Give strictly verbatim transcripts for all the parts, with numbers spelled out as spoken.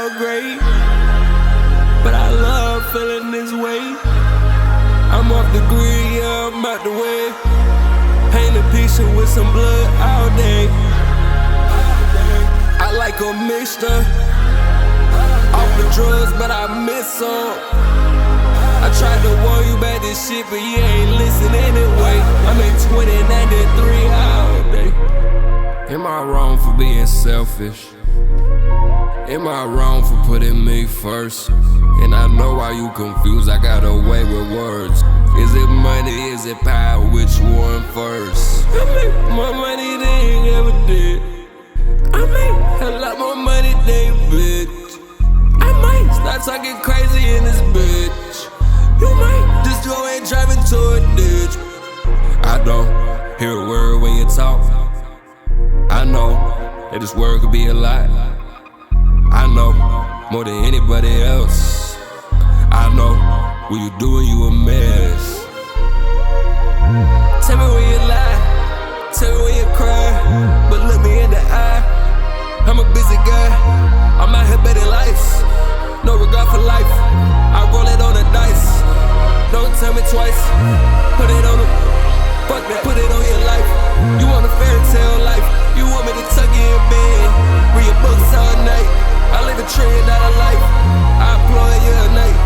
so great, but I love feeling this way. I'm off the grid, yeah, I'm out the way. Paint a picture with some blood all day. I like a mixture, off the drugs, but I miss some. I tried to warn you about this shit, but you ain't listen anyway. I'm in twenty ninety-three all day. Am I wrong for being selfish? Am I wrong for putting me first? And I know why you confused, I got away with words. Is it money, is it power, which one first? I make more money than you ever did. I make a lot more money than you, bitch. I might start talking crazy in this bitch. You might just go and drive into a ditch. I don't hear a word when you talk. I know that this word could be a lie. I know more than anybody else. I know when you do it, you a mess. Tell me when you lie, tell me when you cry, but look me in the eye. I'm a busy guy, I'm out here betting life. No regard for life, I roll it on the dice. Don't tell me twice, put it on the, fuck that, put it on your life. You want a fairy tale life, you want me to tuck you in bed, read your books all night. I live a tree and not a life, I employ you at night.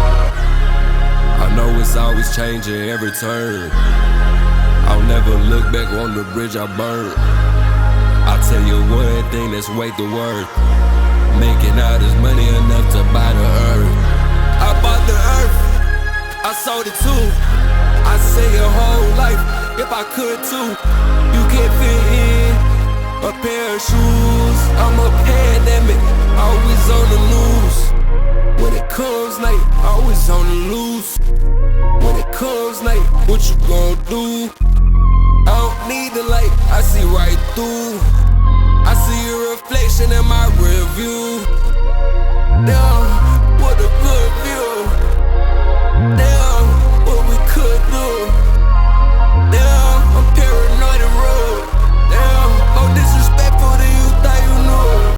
I know it's always changing every turn. I'll never look back on the bridge I burned. I'll tell you one thing that's weight the word. Making out is money enough to buy the earth. I bought the earth, I sold it too. I say your whole life, if I could too. You can't fit in a pair of shoes. I'm a pandemic, always on the loose. When it comes night, always on the loose. When it comes night, what you gon' do? I don't need the light, I see right through. I see a reflection in my rearview. Damn, what a